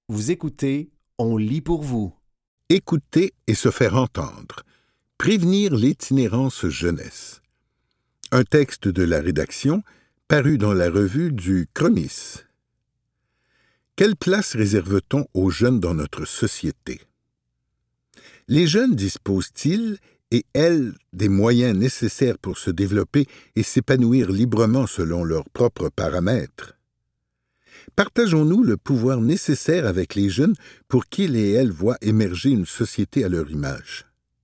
Vous écoutez, on lit pour vous. Écouter et se faire entendre. Prévenir l'itinérance jeunesse. Un texte de la rédaction paru dans la revue du CROMIS. Quelle place réserve-t-on aux jeunes dans notre société? Les jeunes disposent-ils, et elles, des moyens nécessaires pour se développer et s'épanouir librement selon leurs propres paramètres? Partageons-nous le pouvoir nécessaire avec les jeunes pour qu'ils et elles voient émerger une société à leur image?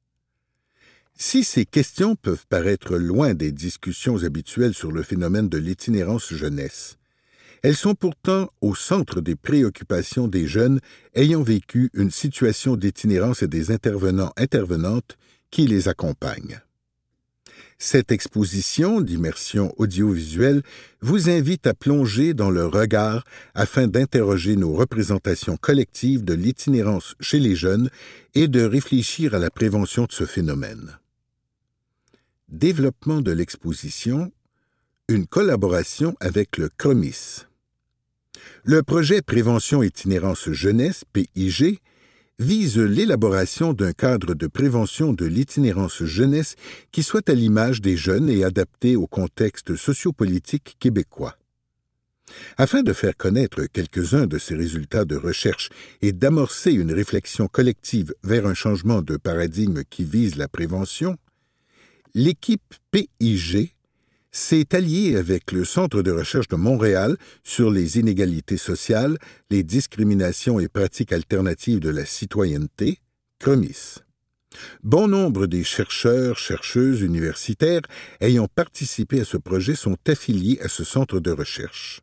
Si ces questions peuvent paraître loin des discussions habituelles sur le phénomène de l'itinérance jeunesse, elles sont pourtant au centre des préoccupations des jeunes ayant vécu une situation d'itinérance et des intervenantes qui les accompagnent. Cette exposition d'immersion audiovisuelle vous invite à plonger dans le regard afin d'interroger nos représentations collectives de l'itinérance chez les jeunes et de réfléchir à la prévention de ce phénomène. Développement de l'exposition, une collaboration avec le CROMIS. Le projet Prévention Itinérance Jeunesse, PIG, vise l'élaboration d'un cadre de prévention de l'itinérance jeunesse qui soit à l'image des jeunes et adapté au contexte sociopolitique québécois. Afin de faire connaître quelques-uns de ces résultats de recherche et d'amorcer une réflexion collective vers un changement de paradigme qui vise la prévention, l'équipe PIG s'est alliée avec le Centre de recherche de Montréal sur les inégalités sociales, les discriminations et pratiques alternatives de la citoyenneté, CROMIS. Bon nombre des chercheuses universitaires ayant participé à ce projet sont affiliés à ce centre de recherche.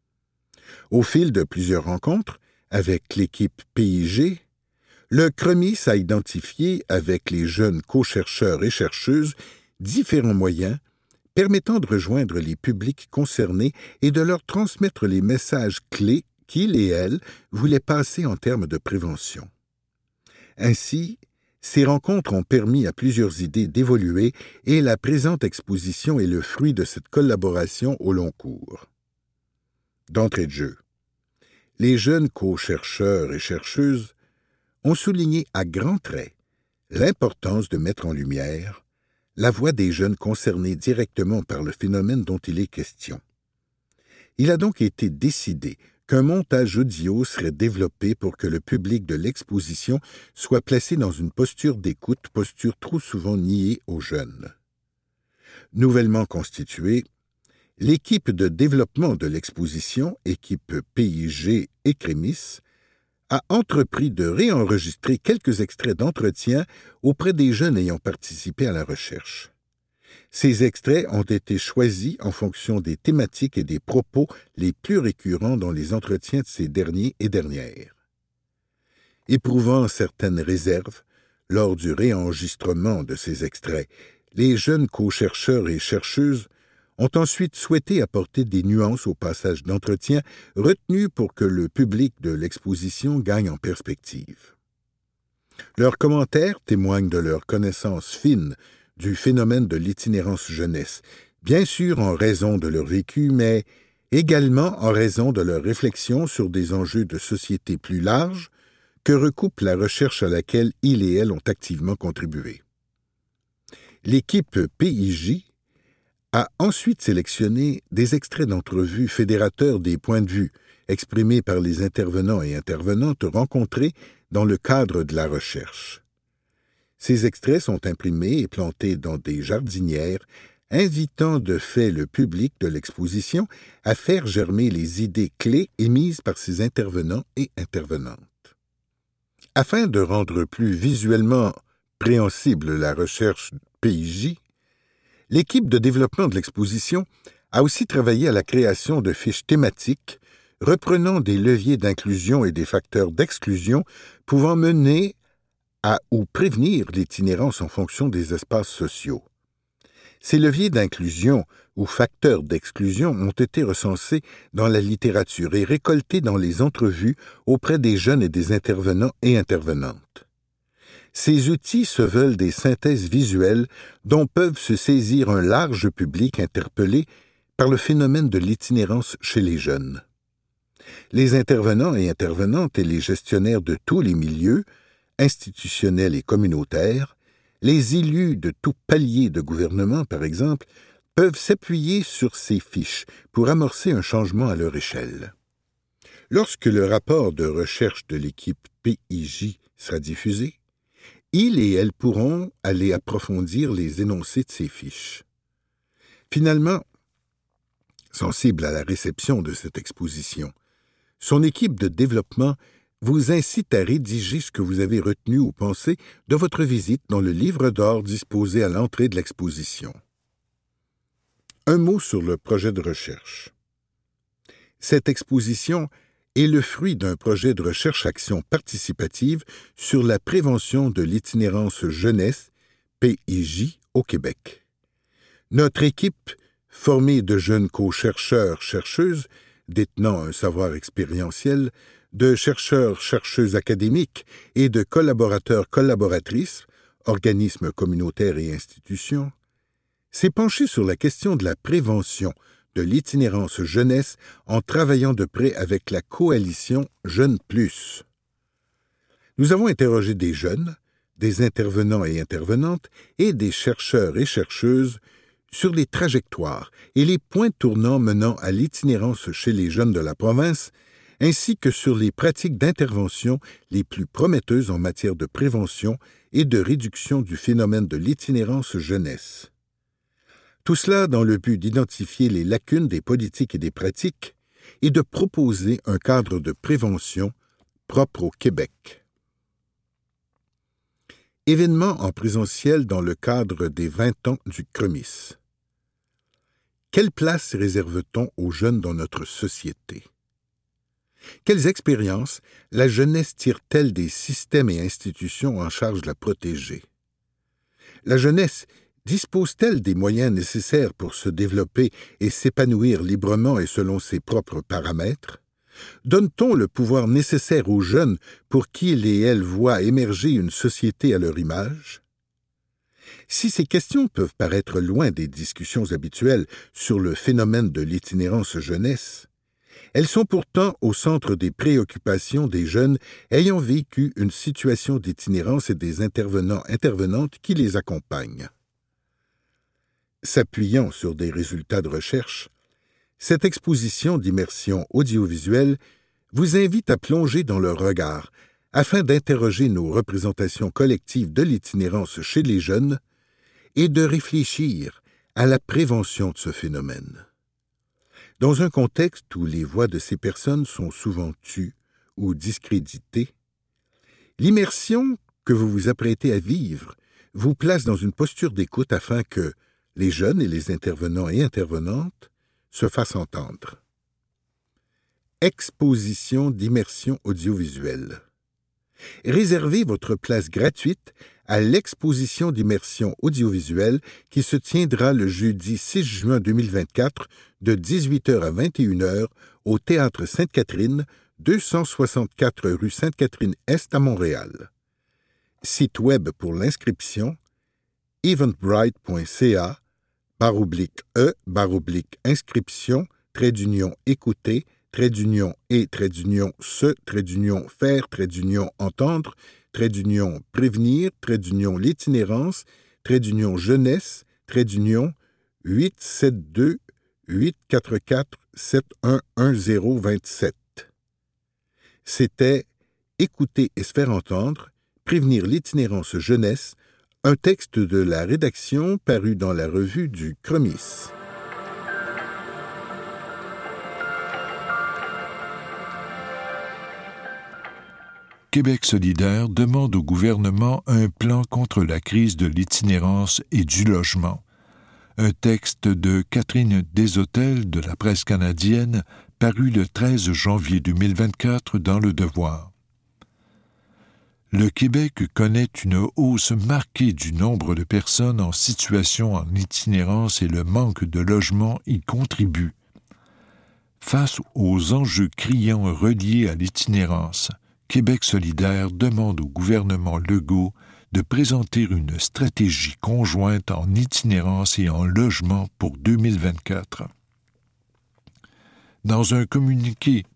Au fil de plusieurs rencontres avec l'équipe PIG, le CROMIS a identifié avec les jeunes co-chercheurs et chercheuses différents moyens permettant de rejoindre les publics concernés et de leur transmettre les messages clés qu'ils et elles voulaient passer en termes de prévention. Ainsi, ces rencontres ont permis à plusieurs idées d'évoluer et la présente exposition est le fruit de cette collaboration au long cours. D'entrée de jeu, les jeunes co-chercheurs et chercheuses ont souligné à grands traits l'importance de mettre en lumière la voix des jeunes concernés directement par le phénomène dont il est question. Il a donc été décidé qu'un montage audio serait développé pour que le public de l'exposition soit placé dans une posture d'écoute, posture trop souvent niée aux jeunes. Nouvellement constituée, l'équipe de développement de l'exposition, équipe PIG et CROMIS, a entrepris de réenregistrer quelques extraits d'entretien auprès des jeunes ayant participé à la recherche. Ces extraits ont été choisis en fonction des thématiques et des propos les plus récurrents dans les entretiens de ces derniers et dernières. Éprouvant certaines réserves lors du réenregistrement de ces extraits, les jeunes co-chercheurs et chercheuses ont ensuite souhaité apporter des nuances au passage d'entretien retenu pour que le public de l'exposition gagne en perspective. Leurs commentaires témoignent de leur connaissance fine du phénomène de l'itinérance jeunesse, bien sûr en raison de leur vécu, mais également en raison de leur réflexion sur des enjeux de société plus larges que recoupe la recherche à laquelle ils et elles ont activement contribué. L'équipe PIJ a ensuite sélectionné des extraits d'entrevues fédérateurs des points de vue exprimés par les intervenants et intervenantes rencontrés dans le cadre de la recherche. Ces extraits sont imprimés et plantés dans des jardinières, invitant de fait le public de l'exposition à faire germer les idées clés émises par ces intervenants et intervenantes. Afin de rendre plus visuellement préhensible la recherche PIJ, l'équipe de développement de l'exposition a aussi travaillé à la création de fiches thématiques reprenant des leviers d'inclusion et des facteurs d'exclusion pouvant mener à ou prévenir l'itinérance en fonction des espaces sociaux. Ces leviers d'inclusion ou facteurs d'exclusion ont été recensés dans la littérature et récoltés dans les entrevues auprès des jeunes et des intervenants et intervenantes. Ces outils se veulent des synthèses visuelles dont peuvent se saisir un large public interpellé par le phénomène de l'itinérance chez les jeunes. Les intervenants et intervenantes et les gestionnaires de tous les milieux, institutionnels et communautaires, les élus de tout palier de gouvernement, par exemple, peuvent s'appuyer sur ces fiches pour amorcer un changement à leur échelle. Lorsque le rapport de recherche de l'équipe PIJ sera diffusé, ils et elles pourront aller approfondir les énoncés de ces fiches. Finalement, sensible à la réception de cette exposition, son équipe de développement vous incite à rédiger ce que vous avez retenu ou pensé de votre visite dans le livre d'or disposé à l'entrée de l'exposition. Un mot sur le projet de recherche. Cette exposition est le fruit d'un projet de recherche-action participative sur la prévention de l'itinérance jeunesse, PIJ, au Québec. Notre équipe, formée de jeunes co-chercheurs-chercheuses, détenant un savoir expérientiel, de chercheurs-chercheuses académiques et de collaborateurs-collaboratrices, organismes communautaires et institutions, s'est penché sur la question de la prévention de l'itinérance jeunesse en travaillant de près avec la coalition Jeunes Plus. Nous avons interrogé des jeunes, des intervenants et intervenantes et des chercheurs et chercheuses sur les trajectoires et les points tournants menant à l'itinérance chez les jeunes de la province, ainsi que sur les pratiques d'intervention les plus prometteuses en matière de prévention et de réduction du phénomène de l'itinérance jeunesse. Tout cela dans le but d'identifier les lacunes des politiques et des pratiques et de proposer un cadre de prévention propre au Québec. Événements en présentiel dans le cadre des 20 ans du CREMIS. Quelle place réserve-t-on aux jeunes dans notre société? Quelles expériences la jeunesse tire-t-elle des systèmes et institutions en charge de la protéger? La jeunesse dispose-t-elle des moyens nécessaires pour se développer et s'épanouir librement et selon ses propres paramètres? Donne-t-on le pouvoir nécessaire aux jeunes pour qu'ils et elles voient émerger une société à leur image? Si ces questions peuvent paraître loin des discussions habituelles sur le phénomène de l'itinérance jeunesse, elles sont pourtant au centre des préoccupations des jeunes ayant vécu une situation d'itinérance et des intervenants-intervenantes qui les accompagnent. S'appuyant sur des résultats de recherche, cette exposition d'immersion audiovisuelle vous invite à plonger dans leur regard afin d'interroger nos représentations collectives de l'itinérance chez les jeunes et de réfléchir à la prévention de ce phénomène. Dans un contexte où les voix de ces personnes sont souvent tues ou discréditées, l'immersion que vous vous apprêtez à vivre vous place dans une posture d'écoute afin que les jeunes et les intervenants et intervenantes se fassent entendre. Exposition d'immersion audiovisuelle. Réservez votre place gratuite à l'exposition d'immersion audiovisuelle qui se tiendra le jeudi 6 juin 2024 de 18h à 21h au Théâtre Sainte-Catherine, 264 rue Sainte-Catherine-Est à Montréal. Site web pour l'inscription eventbrite.ca/e/inscription _écouter _et_se_faire -entendre -prévenir -l'itinérance -jeunesse -872 844 711027. C'était Écouter et se faire entendre, prévenir l'itinérance jeunesse, un texte de la rédaction paru dans la revue du CREMIS. Québec solidaire demande au gouvernement un plan contre la crise de l'itinérance et du logement. Un texte de Catherine Deshôtels de la presse canadienne paru le 13 janvier 2024 dans Le Devoir. Le Québec connaît une hausse marquée du nombre de personnes en situation en itinérance et le manque de logement y contribue. Face aux enjeux criants reliés à l'itinérance, Québec solidaire demande au gouvernement Legault de présenter une stratégie conjointe en itinérance et en logement pour 2024. Dans un communiqué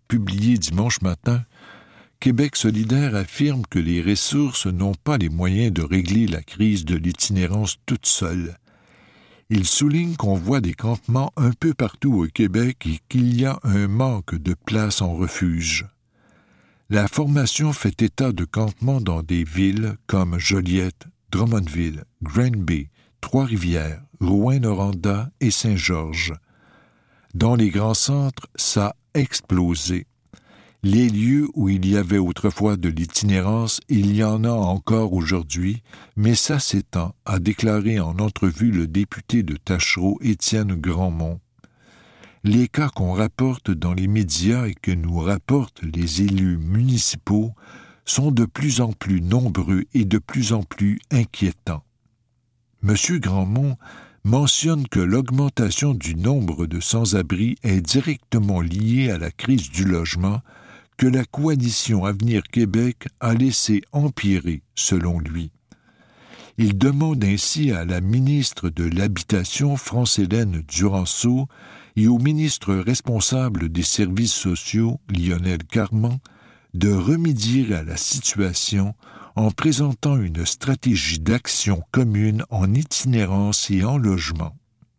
publié dimanche matin, Québec solidaire affirme que les ressources n'ont pas les moyens de régler la crise de l'itinérance toute seule. Il souligne qu'on voit des campements un peu partout au Québec et qu'il y a un manque de places en refuge. La formation fait état de campements dans des villes comme Joliette, Drummondville, Granby, Trois-Rivières, Rouyn-Noranda et Saint-Georges. Dans les grands centres, ça a explosé. Les lieux où il y avait autrefois de l'itinérance, il y en a encore aujourd'hui, mais ça s'étend, a déclaré en entrevue le député de Taschereau, Étienne Grandmont. Les cas qu'on rapporte dans les médias et que nous rapportent les élus municipaux sont de plus en plus nombreux et de plus en plus inquiétants. M. Grandmont mentionne que l'augmentation du nombre de sans-abri est directement liée à la crise du logement que la coalition Avenir Québec a laissé empirer, selon lui. Il demande ainsi à la ministre de l'Habitation, France-Hélène Duranceau, et au ministre responsable des services sociaux, Lionel Carman, de remédier à la situation en présentant une stratégie d'action commune en itinérance et en logement.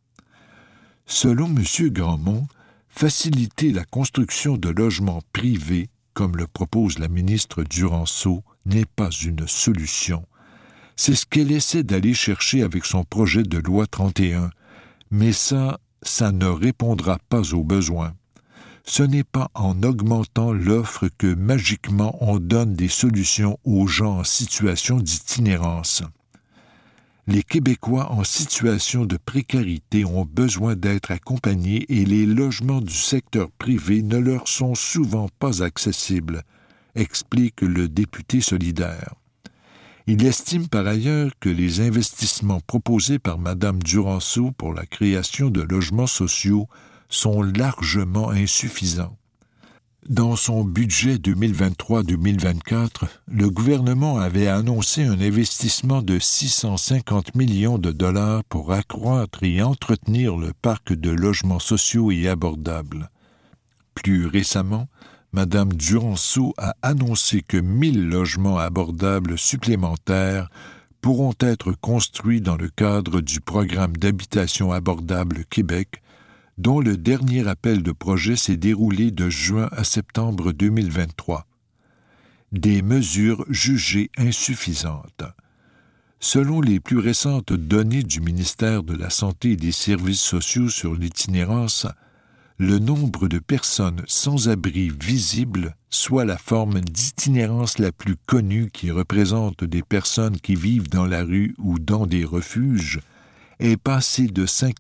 Selon M. Grandmont, faciliter la construction de logements privés, comme le propose la ministre Duranceau, n'est pas une solution. C'est ce qu'elle essaie d'aller chercher avec son projet de loi 31, mais ça ne répondra pas aux besoins. Ce n'est pas en augmentant l'offre que magiquement on donne des solutions aux gens en situation d'itinérance. Les Québécois en situation de précarité ont besoin d'être accompagnés et les logements du secteur privé ne leur sont souvent pas accessibles, explique le député solidaire. Il estime par ailleurs que les investissements proposés par Mme Duranceau pour la création de logements sociaux sont largement insuffisants. Dans son budget 2023-2024, le gouvernement avait annoncé un investissement de 650 millions de dollars pour accroître et entretenir le parc de logements sociaux et abordables. Plus récemment, Mme Duranceau a annoncé que 1000 logements abordables supplémentaires pourront être construits dans le cadre du programme d'habitation abordable Québec, dont le dernier appel de projet s'est déroulé de juin à septembre 2023. Des mesures jugées insuffisantes. Selon les plus récentes données du ministère de la Santé et des Services sociaux sur l'itinérance, le nombre de personnes sans abri visible, soit la forme d'itinérance la plus connue qui représente des personnes qui vivent dans la rue ou dans des refuges, est passé de 5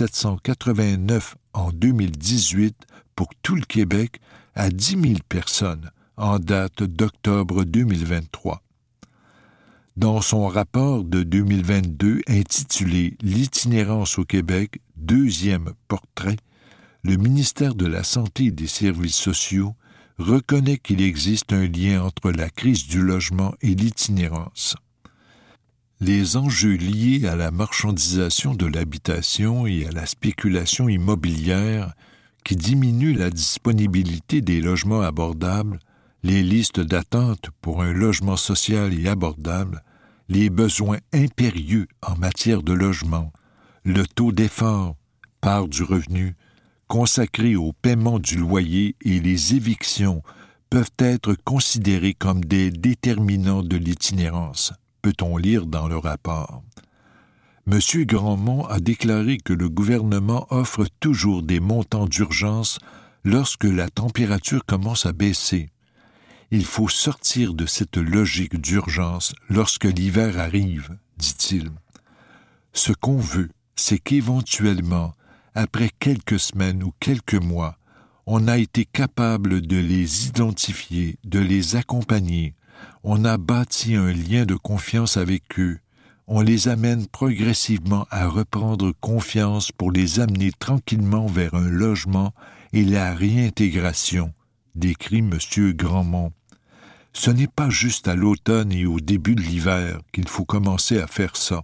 789 en 2018 pour tout le Québec à 10 000 personnes en date d'octobre 2023. Dans son rapport de 2022 intitulé « L'itinérance au Québec, deuxième portrait », le ministère de la Santé et des Services sociaux reconnaît qu'il existe un lien entre la crise du logement et l'itinérance. Les enjeux liés à la marchandisation de l'habitation et à la spéculation immobilière qui diminuent la disponibilité des logements abordables, les listes d'attente pour un logement social et abordable, les besoins impérieux en matière de logement, le taux d'effort, part du revenu, consacré au paiement du loyer et les évictions peuvent être considérés comme des déterminants de l'itinérance, peut-on lire dans le rapport. M. Grandmont a déclaré que le gouvernement offre toujours des montants d'urgence lorsque la température commence à baisser. Il faut sortir de cette logique d'urgence lorsque l'hiver arrive, dit-il. Ce qu'on veut, c'est qu'éventuellement, après quelques semaines ou quelques mois, on a été capable de les identifier, de les accompagner. On a bâti un lien de confiance avec eux. On les amène progressivement à reprendre confiance pour les amener tranquillement vers un logement et la réintégration, décrit M. Grandmont. Ce n'est pas juste à l'automne et au début de l'hiver qu'il faut commencer à faire ça.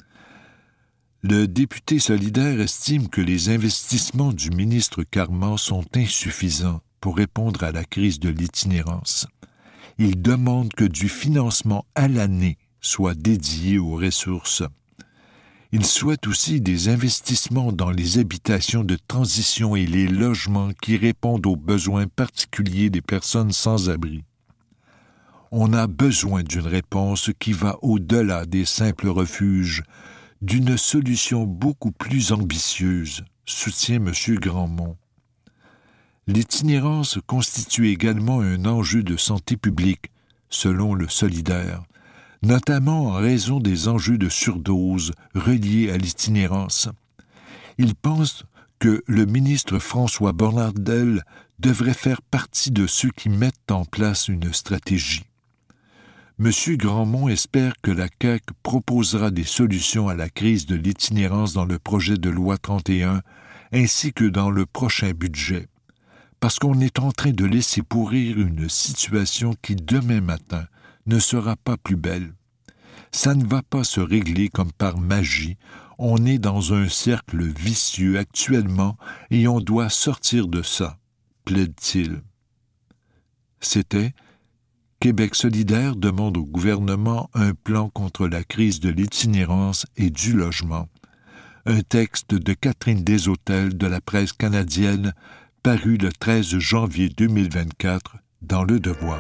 Le député solidaire estime que les investissements du ministre Carman sont insuffisants pour répondre à la crise de l'itinérance. Ils demandent que du financement à l'année soit dédié aux ressources. Ils souhaitent aussi des investissements dans les habitations de transition et les logements qui répondent aux besoins particuliers des personnes sans abri. On a besoin d'une réponse qui va au-delà des simples refuges, d'une solution beaucoup plus ambitieuse, soutient M. Grandmont. L'itinérance constitue également un enjeu de santé publique, selon le Solidaire, notamment en raison des enjeux de surdose reliés à l'itinérance. Il pense que le ministre François Bonnardel devrait faire partie de ceux qui mettent en place une stratégie. M. Grandmont espère que la CAQ proposera des solutions à la crise de l'itinérance dans le projet de loi 31 ainsi que dans le prochain budget, parce qu'on est en train de laisser pourrir une situation qui, demain matin, ne sera pas plus belle. Ça ne va pas se régler comme par magie. On est dans un cercle vicieux actuellement et on doit sortir de ça, plaide-t-il. C'était Québec solidaire demande au gouvernement un plan contre la crise de l'itinérance et du logement. Un texte de Catherine Desautels de la presse canadienne paru le 13 janvier 2024 dans Le Devoir.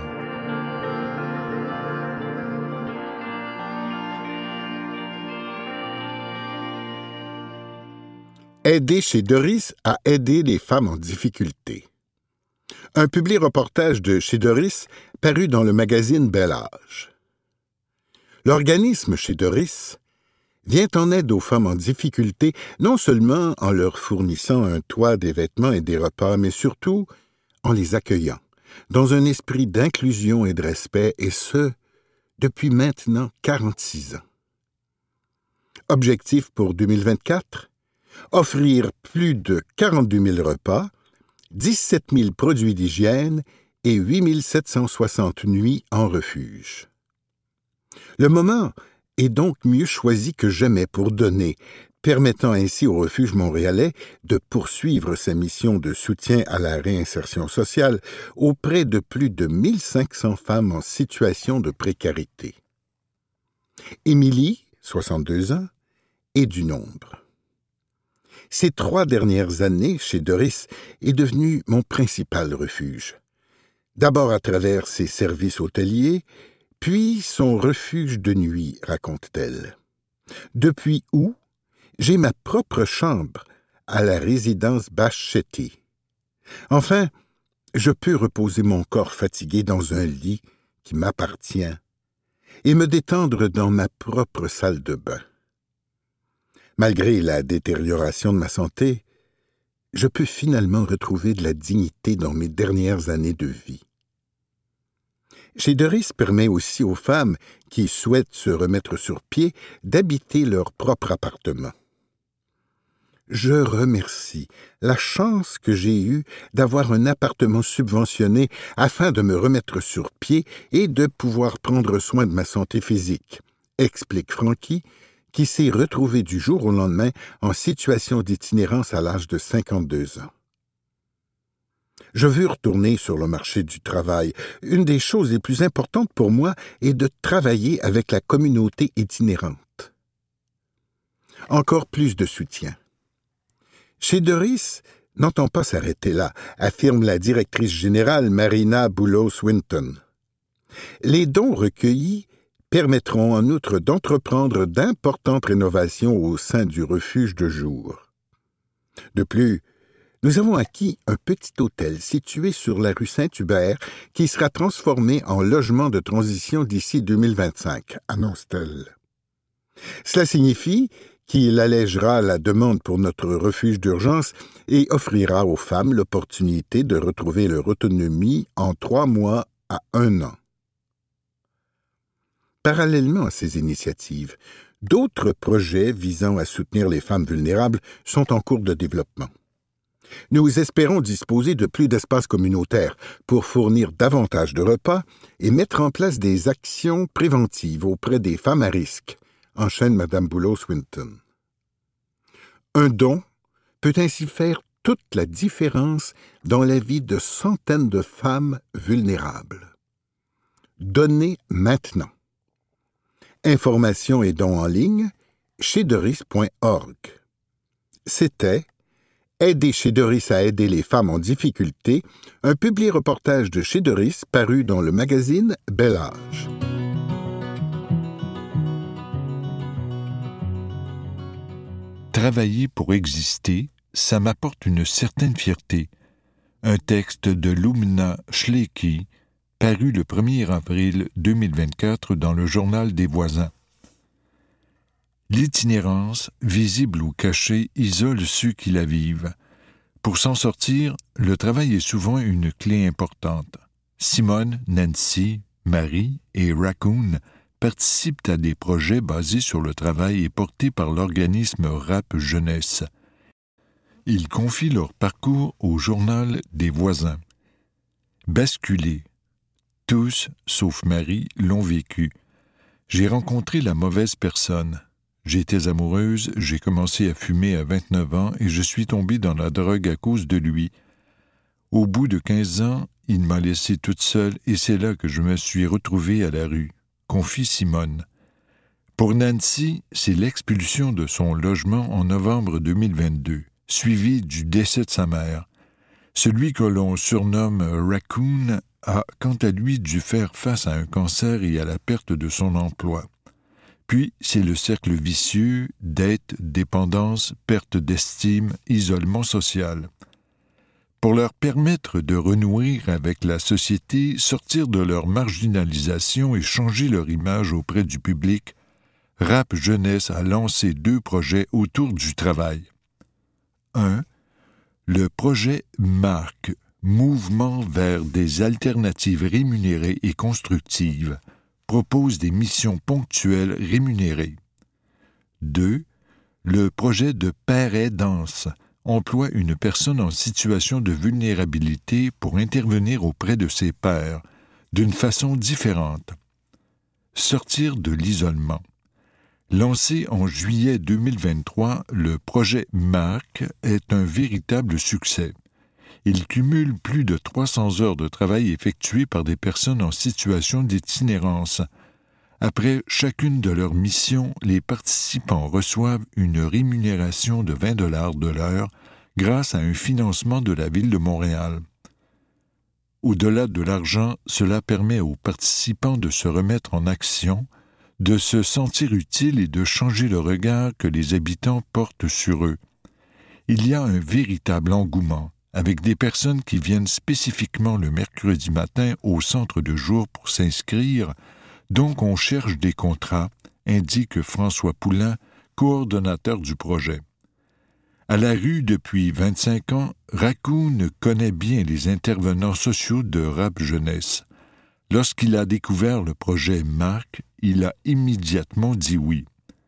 Aider chez Doris à aider les femmes en difficulté. Un publi-reportage de Chez Doris paru dans le magazine Bel Âge. L'organisme Chez Doris vient en aide aux femmes en difficulté, non seulement en leur fournissant un toit, des vêtements et des repas, mais surtout en les accueillant, dans un esprit d'inclusion et de respect, et ce, depuis maintenant 46 ans. Objectif pour 2024 ? Offrir plus de 42 000 repas, 17 000 produits d'hygiène et 8 760 nuits en refuge. Le moment est donc mieux choisi que jamais pour donner, permettant ainsi au refuge montréalais de poursuivre sa mission de soutien à la réinsertion sociale auprès de plus de 1500 femmes en situation de précarité. Émilie, 62 ans, est du nombre. Ces 3 dernières années, chez Doris, est devenu mon principal refuge. D'abord à travers ses services hôteliers, puis son refuge de nuit, raconte-t-elle. Depuis août, j'ai ma propre chambre à la résidence Bachetti. Enfin, je peux reposer mon corps fatigué dans un lit qui m'appartient et me détendre dans ma propre salle de bain. Malgré la détérioration de ma santé, je peux finalement retrouver de la dignité dans mes dernières années de vie. Chez Doris permet aussi aux femmes qui souhaitent se remettre sur pied d'habiter leur propre appartement. Je remercie la chance que j'ai eue d'avoir un appartement subventionné afin de me remettre sur pied et de pouvoir prendre soin de ma santé physique, explique Francky, qui s'est retrouvé du jour au lendemain en situation d'itinérance à l'âge de 52 ans. Je veux retourner sur le marché du travail. Une des choses les plus importantes pour moi est de travailler avec la communauté itinérante. Encore plus de soutien. Chez Doris, n'entend pas s'arrêter là, affirme la directrice générale Marina Boulos-Winton. Les dons recueillis permettront en outre d'entreprendre d'importantes rénovations au sein du refuge de jour. De plus, nous avons acquis un petit hôtel situé sur la rue Saint-Hubert qui sera transformé en logement de transition d'ici 2025, annonce-t-elle. Cela signifie qu'il allègera la demande pour notre refuge d'urgence et offrira aux femmes l'opportunité de retrouver leur autonomie en 3 mois à 1 an. Parallèlement à ces initiatives, d'autres projets visant à soutenir les femmes vulnérables sont en cours de développement. Nous espérons disposer de plus d'espaces communautaires pour fournir davantage de repas et mettre en place des actions préventives auprès des femmes à risque, enchaîne Mme Boulos-Winton. Un don peut ainsi faire toute la différence dans la vie de centaines de femmes vulnérables. Donnez maintenant. Informations et dons en ligne chez Doris.org. C'était Aider chez Doris à aider les femmes en difficulté, un publi-reportage de chez Doris paru dans le magazine Bel Âge. Travailler pour exister, ça m'apporte une certaine fierté. Un texte de Lumna Schlecki, paru le 1er avril 2024 dans le Journal des voisins. L'itinérance, visible ou cachée, isole ceux qui la vivent. Pour s'en sortir, le travail est souvent une clé importante. Simone, Nancy, Marie et Raccoon participent à des projets basés sur le travail et portés par l'organisme Rap Jeunesse. Ils confient leur parcours au Journal des voisins. Basculés. Tous, sauf Marie, l'ont vécu. J'ai rencontré la mauvaise personne. J'étais amoureuse, j'ai commencé à fumer à 29 ans et je suis tombée dans la drogue à cause de lui. Au bout de 15 ans, il m'a laissée toute seule et c'est là que je me suis retrouvée à la rue, confie Simone. Pour Nancy, c'est l'expulsion de son logement en novembre 2022, suivi du décès de sa mère. Celui que l'on surnomme Raccoon a quant à lui dû faire face à un cancer et à la perte de son emploi. Puis, c'est le cercle vicieux, dette, dépendance, perte d'estime, isolement social. Pour leur permettre de renouer avec la société, sortir de leur marginalisation et changer leur image auprès du public, Rap Jeunesse a lancé 2 projets autour du travail. 1. Le projet MARC, Mouvement vers des alternatives rémunérées et constructives, propose des missions ponctuelles rémunérées. 2. Le projet de Père-Aidance emploie une personne en situation de vulnérabilité pour intervenir auprès de ses pairs, d'une façon différente. Sortir de l'isolement. Lancé en juillet 2023, le projet MARC est un véritable succès. Il cumule plus de 300 heures de travail effectuées par des personnes en situation d'itinérance. Après chacune de leurs missions, les participants reçoivent une rémunération de 20 $ de l'heure grâce à un financement de la Ville de Montréal. Au-delà de l'argent, cela permet aux participants de se remettre en action, de se sentir utiles et de changer le regard que les habitants portent sur eux. Il y a un véritable engouement, avec des personnes qui viennent spécifiquement le mercredi matin au centre de jour pour s'inscrire, donc on cherche des contrats, indique François Poulain, coordonnateur du projet. À la rue depuis 25 ans, Raccoon connaît bien les intervenants sociaux de Rap Jeunesse. Lorsqu'il a découvert le projet MARC, il a immédiatement dit oui.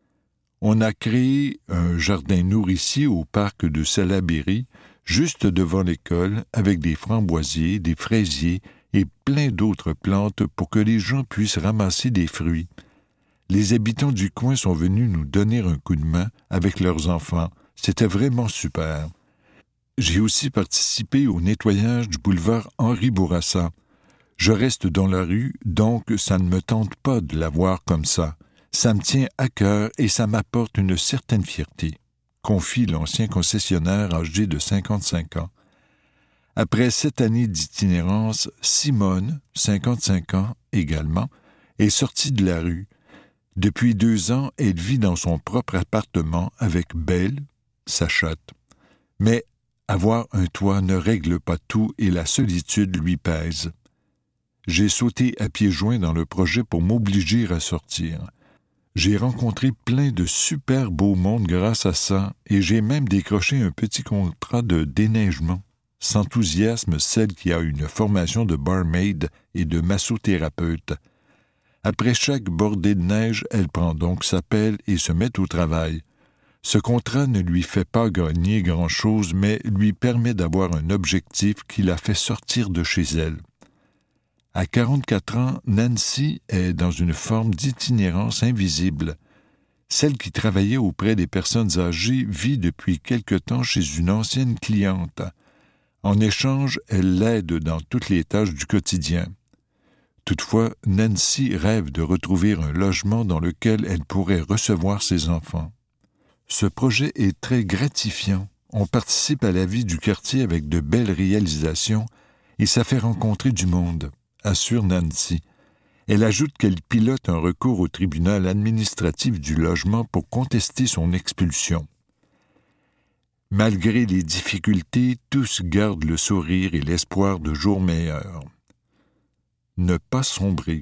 On a créé un jardin nourricier au parc de Salaberry, juste devant l'école, avec des framboisiers, des fraisiers et plein d'autres plantes pour que les gens puissent ramasser des fruits. Les habitants du coin sont venus nous donner un coup de main avec leurs enfants. C'était vraiment super. J'ai aussi participé au nettoyage du boulevard Henri Bourassa. Je reste dans la rue, donc ça ne me tente pas de la voir comme ça. Ça me tient à cœur et ça m'apporte une certaine fierté, confie l'ancien concessionnaire âgé de 55 ans. Après 7 années d'itinérance, Simone, 55 ans également, est sortie de la rue. Depuis 2 ans, elle vit dans son propre appartement avec Belle, sa chatte. Mais avoir un toit ne règle pas tout et la solitude lui pèse. J'ai sauté à pieds joints dans le projet pour m'obliger à sortir. J'ai rencontré plein de super beaux mondes grâce à ça et j'ai même décroché un petit contrat de déneigement. S'enthousiasme celle qui a une formation de barmaid et de massothérapeute. Après chaque bordée de neige, elle prend donc sa pelle et se met au travail. Ce contrat ne lui fait pas gagner grand-chose, mais lui permet d'avoir un objectif qui la fait sortir de chez elle. À 44 ans, Nancy est dans une forme d'itinérance invisible. Celle qui travaillait auprès des personnes âgées vit depuis quelque temps chez une ancienne cliente. En échange, elle l'aide dans toutes les tâches du quotidien. Toutefois, Nancy rêve de retrouver un logement dans lequel elle pourrait recevoir ses enfants. Ce projet est très gratifiant. On participe à la vie du quartier avec de belles réalisations et ça fait rencontrer du monde, assure Nancy. Elle ajoute qu'elle pilote un recours au tribunal administratif du logement pour contester son expulsion. Malgré les difficultés, tous gardent le sourire et l'espoir de jours meilleurs. Ne pas sombrer.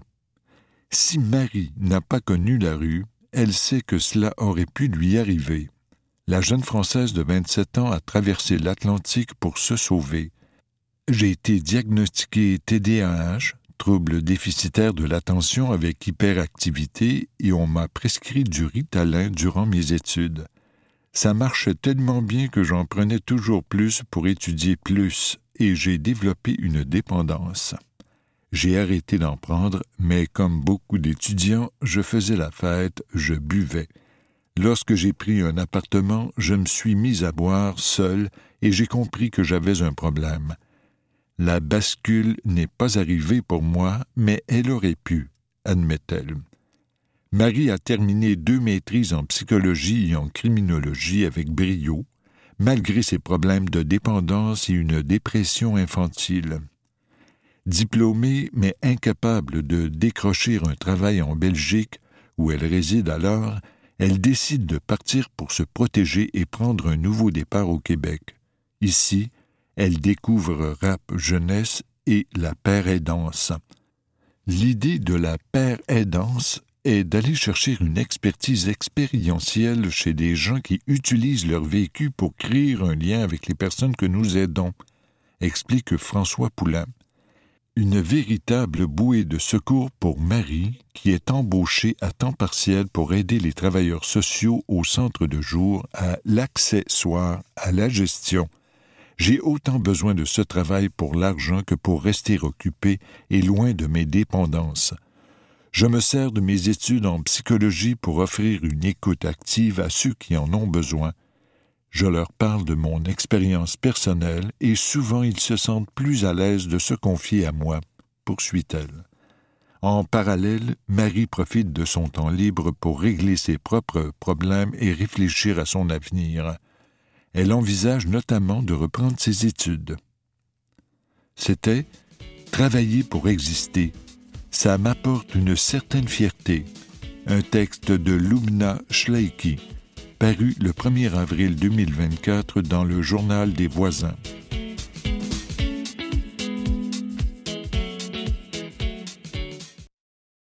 Si Marie n'a pas connu la rue, elle sait que cela aurait pu lui arriver. La jeune Française de 27 ans a traversé l'Atlantique pour se sauver. J'ai été diagnostiqué TDAH, trouble déficitaire de l'attention avec hyperactivité, et on m'a prescrit du Ritalin durant mes études. Ça marchait tellement bien que j'en prenais toujours plus pour étudier plus, et j'ai développé une dépendance. J'ai arrêté d'en prendre, mais comme beaucoup d'étudiants, je faisais la fête, je buvais. Lorsque j'ai pris un appartement, je me suis mis à boire seul et j'ai compris que j'avais un problème. La bascule n'est pas arrivée pour moi, mais elle aurait pu, admet-elle. Marie a terminé 2 maîtrises en psychologie et en criminologie avec brio, malgré ses problèmes de dépendance et une dépression infantile. Diplômée, mais incapable de décrocher un travail en Belgique, où elle réside alors, elle décide de partir pour se protéger et prendre un nouveau départ au Québec. Ici, elle découvre rap jeunesse et la paire aidance. L'idée de la paire aidance est d'aller chercher une expertise expérientielle chez des gens qui utilisent leur vécu pour créer un lien avec les personnes que nous aidons, explique François Poulain. Une véritable bouée de secours pour Marie, qui est embauchée à temps partiel pour aider les travailleurs sociaux au centre de jour à l'accessoire, à la gestion. J'ai autant besoin de ce travail pour l'argent que pour rester occupé et loin de mes dépendances. Je me sers de mes études en psychologie pour offrir une écoute active à ceux qui en ont besoin. Je leur parle de mon expérience personnelle et souvent ils se sentent plus à l'aise de se confier à moi, poursuit-elle. En parallèle, Marie profite de son temps libre pour régler ses propres problèmes et réfléchir à son avenir. Elle envisage notamment de reprendre ses études. C'était « Travailler pour exister ». Ça m'apporte une certaine fierté. Un texte de Lubna Shleiki, paru le 1er avril 2024 dans le Journal des voisins.